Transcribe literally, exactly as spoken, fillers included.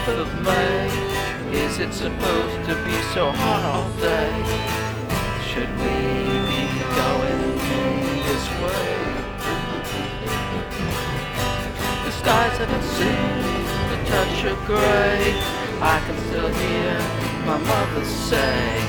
month of May. Is it supposed to be so hot all day? Should we be going this way? The skies haven't seen a touch of grey. I can still hear my mother say,